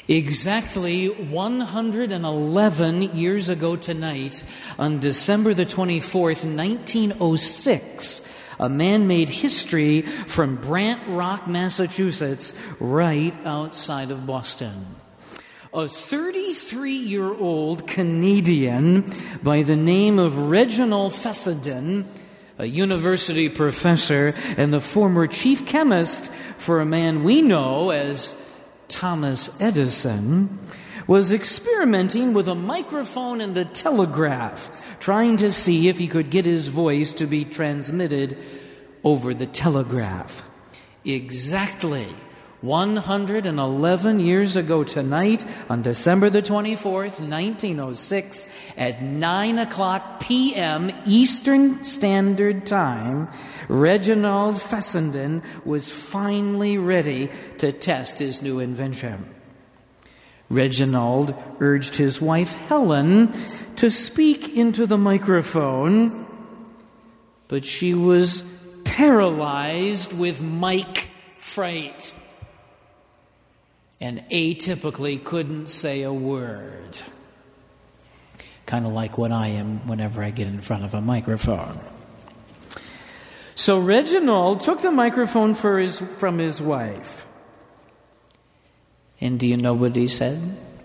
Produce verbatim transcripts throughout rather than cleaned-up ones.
Exactly one hundred eleven years ago tonight, on December the twenty-fourth, nineteen oh six, a man made history from Brant Rock, Massachusetts, right outside of Boston. A thirty-three-year-old Canadian by the name of Reginald Fessenden, a university professor and the former chief chemist for a man we know as Thomas Edison, was experimenting with a microphone and a telegraph, trying to see if he could get his voice to be transmitted over the telegraph. Exactly one hundred eleven years ago tonight, on December the twenty-fourth, nineteen oh six, at nine o'clock p.m. Eastern Standard Time, Reginald Fessenden was finally ready to test his new invention. Reginald urged his wife Helen to speak into the microphone, but she was paralyzed with mic fright and atypically couldn't say a word. Kind of like what I am whenever I get in front of a microphone. So Reginald took the microphone for his, from his wife. And do you know what he said?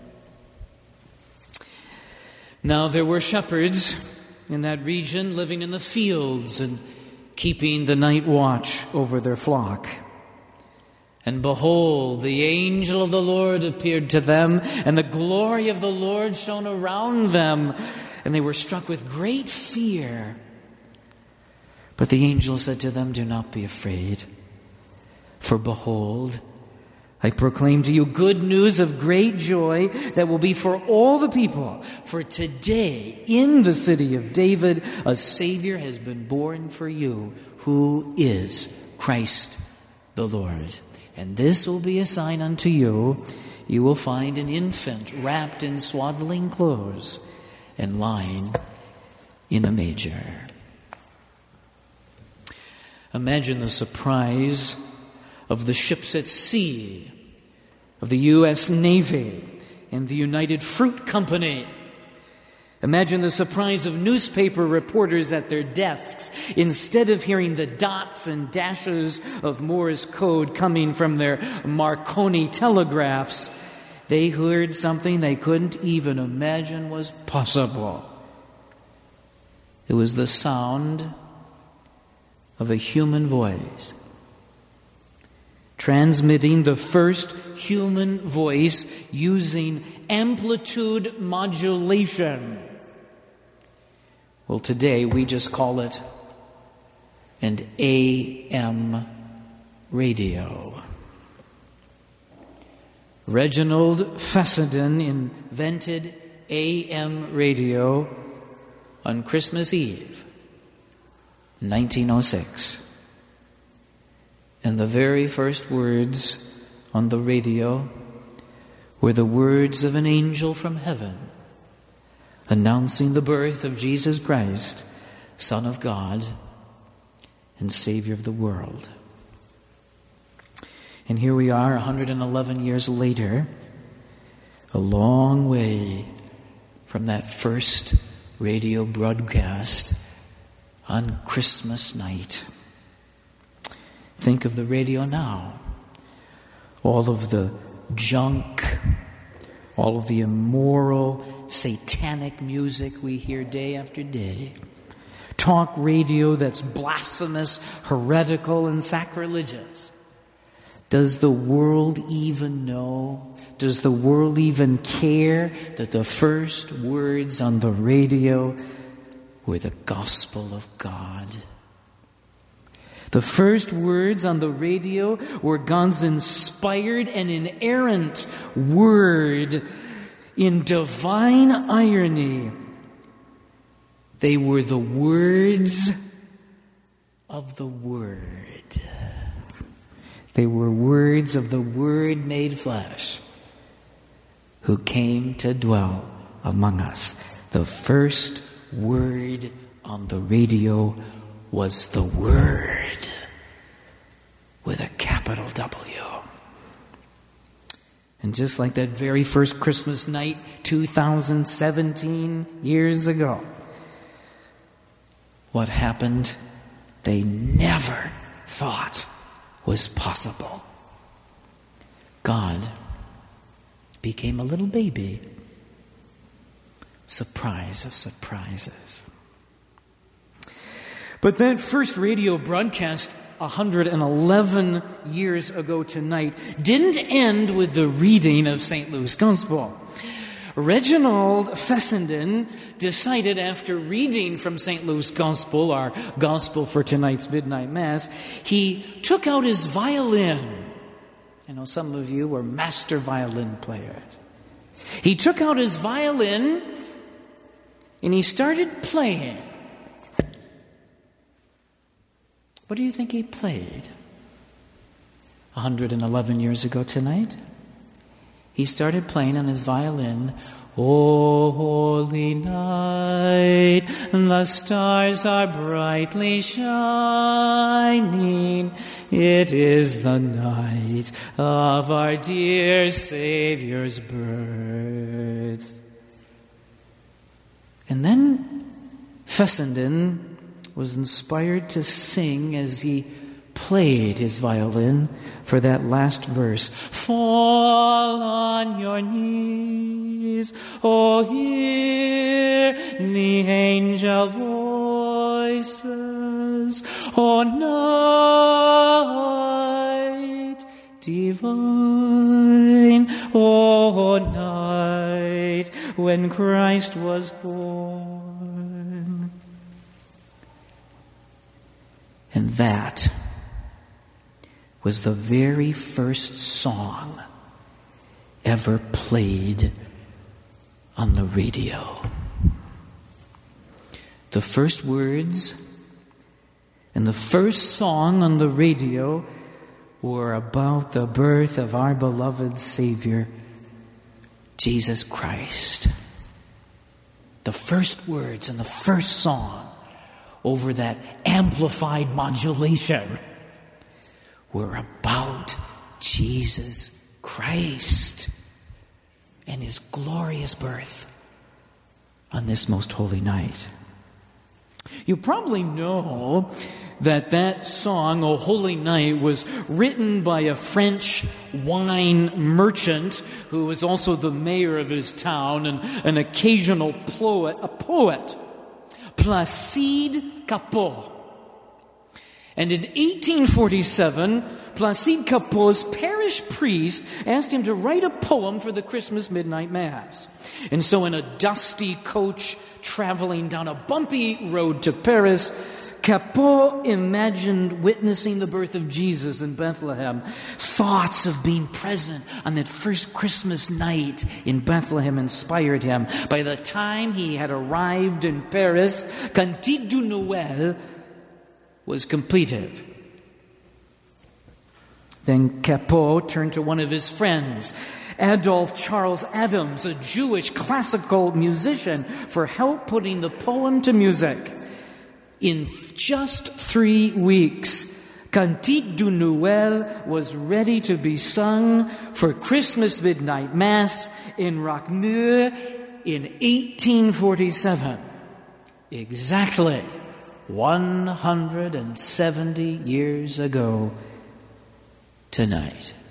Now there were shepherds in that region living in the fields and keeping the night watch over their flock. And behold, the angel of the Lord appeared to them, and the glory of the Lord shone around them, and they were struck with great fear. But the angel said to them, "Do not be afraid, for behold, I proclaim to you good news of great joy that will be for all the people. For today, in the city of David, a Savior has been born for you, who is Christ the Lord. And this will be a sign unto you. You will find an infant wrapped in swaddling clothes and lying in a manger." Imagine the surprise of the ships at sea, of the U S Navy and the United Fruit Company. Imagine the surprise of newspaper reporters at their desks. Instead of hearing the dots and dashes of Morse code coming from their Marconi telegraphs, they heard something they couldn't even imagine was possible. It was the sound of a human voice, transmitting the first human voice using amplitude modulation. Well, today we just call it an A M radio. Reginald Fessenden invented A M radio on Christmas Eve, nineteen oh six. And the very first words on the radio were the words of an angel from heaven, announcing the birth of Jesus Christ, Son of God and Savior of the world. And here we are, one hundred eleven years later, a long way from that first radio broadcast on Christmas night. Think of the radio now. All of the junk, all of the immoral, satanic music we hear day after day. Talk radio that's blasphemous, heretical, and sacrilegious. Does the world even know? Does the world even care that the first words on the radio were the gospel of God? The first words on the radio were God's inspired and inerrant word. In divine irony, they were the words of the Word. They were words of the Word made flesh, who came to dwell among us. The first word on the radio was the Word with a capital W. And just like that very first Christmas night, two thousand seventeen years ago, what happened, they never thought was possible. God became a little baby. Surprise of surprises. But that first radio broadcast one hundred eleven years ago tonight didn't end with the reading of Saint Luke's Gospel. Reginald Fessenden decided, after reading from Saint Luke's Gospel, our Gospel for tonight's Midnight Mass, he took out his violin. I know some of you were master violin players. He took out his violin and he started playing. What do you think he played one hundred eleven years ago tonight? He started playing on his violin, "O holy night, the stars are brightly shining. It is the night of our dear Savior's birth." And then Fessenden was inspired to sing as he played his violin for that last verse. "Fall on your knees, oh, hear the angel voices, oh, night divine, oh, night when Christ was born." And that was the very first song ever played on the radio. The first words and the first song on the radio were about the birth of our beloved Savior, Jesus Christ. The first words and the first song over that amplified modulation were about Jesus Christ and his glorious birth on this most holy night. You probably know that that song, O Holy Night, was written by a French wine merchant who was also the mayor of his town and an occasional poet, a poet, Placide Cappeau. And in eighteen forty-seven, Placide Cappeau's parish priest asked him to write a poem for the Christmas Midnight Mass. And so in a dusty coach traveling down a bumpy road to Paris, Cappeau imagined witnessing the birth of Jesus in Bethlehem. Thoughts of being present on that first Christmas night in Bethlehem inspired him. By the time he had arrived in Paris, Cantique du Noël was completed. Then Cappeau turned to one of his friends, Adolphe Charles Adams, a Jewish classical musician, for help putting the poem to music. In just three weeks, Cantique du Noël was ready to be sung for Christmas Midnight Mass in Roquemur in eighteen forty-seven. Exactly one hundred seventy years ago tonight.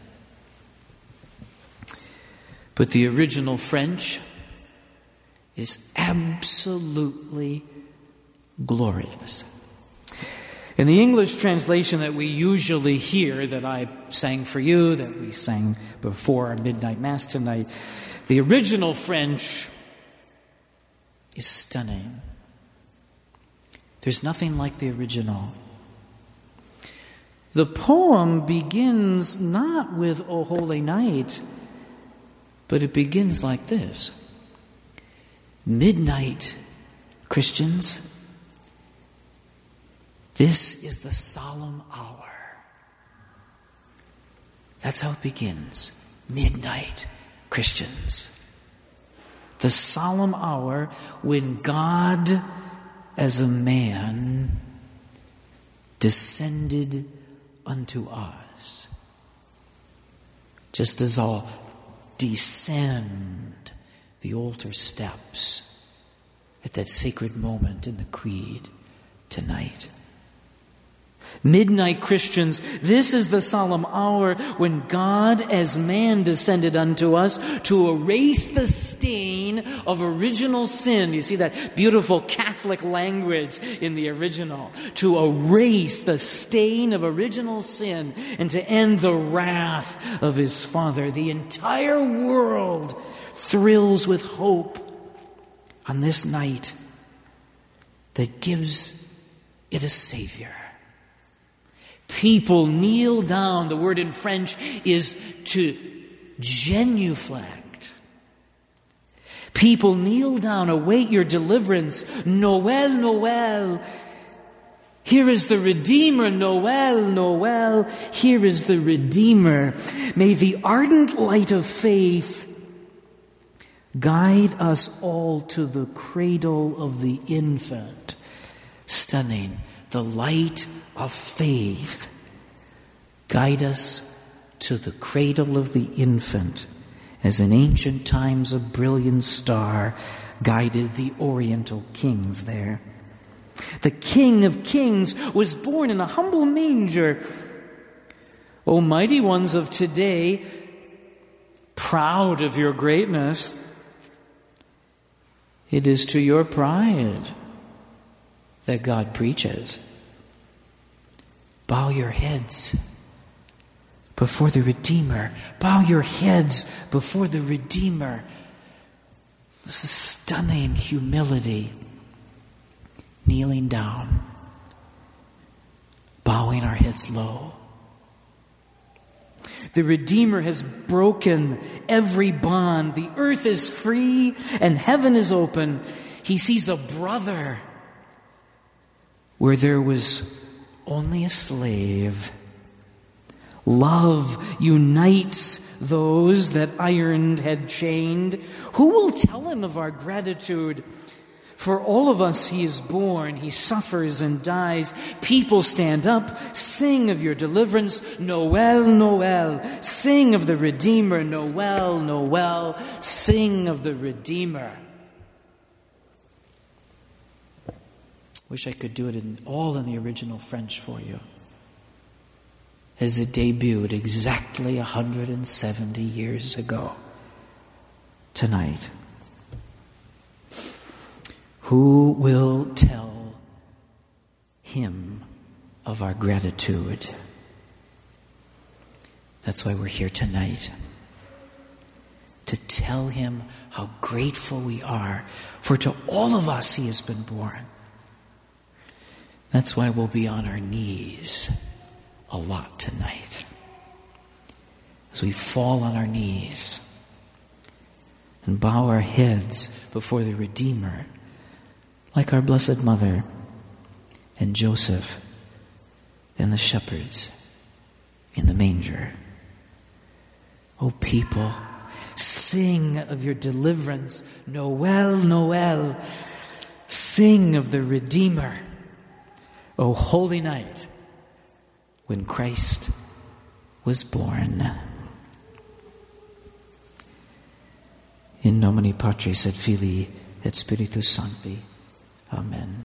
But the original French is absolutely glorious. In the English translation that we usually hear, that I sang for you, that we sang before our Midnight Mass tonight, the original French is stunning. There's nothing like the original. The poem begins not with O Holy Night, but it begins like this. Midnight, Christians, this is the solemn hour. That's how it begins. Midnight, Christians. The solemn hour when God, as a man, descended unto us. Just as all descend the altar steps at that sacred moment in the Creed tonight. Midnight Christians, this is the solemn hour when God as man descended unto us to erase the stain of original sin. You see that beautiful Catholic language in the original. To erase the stain of original sin and to end the wrath of his Father. The entire world thrills with hope on this night that gives it a Savior. People kneel down. The word in French is to genuflect. People kneel down, await your deliverance. Noel, Noel. Here is the Redeemer. Noel, Noel. Here is the Redeemer. May the ardent light of faith guide us all to the cradle of the infant. Stunning. The light of faith guide us to the cradle of the infant, as in ancient times a brilliant star guided the oriental kings there. The King of Kings was born in a humble manger. O mighty ones of today, proud of your greatness, it is to your pride that God preaches. Bow your heads before the Redeemer. Bow your heads before the Redeemer. This is stunning humility. Kneeling down, bowing our heads low. The Redeemer has broken every bond. The earth is free and heaven is open. He sees a brother where there was only a slave. Love unites those that iron had chained. Who will tell him of our gratitude? For all of us he is born, he suffers and dies. People stand up, sing of your deliverance. Noel, Noel. Sing of the Redeemer. Noel, Noel. Sing of the Redeemer. Wish I could do it in all in the original French for you. As it debuted exactly one hundred seventy years ago tonight. Who will tell him of our gratitude? That's why we're here tonight. To tell him how grateful we are. For to all of us he has been born. That's why we'll be on our knees a lot tonight. As we fall on our knees and bow our heads before the Redeemer, like our Blessed Mother and Joseph and the shepherds in the manger. O people, sing of your deliverance. Noel, Noel. Sing of the Redeemer. O holy night when Christ was born. In nomine Patris et Filii et Spiritus Sancti. Amen.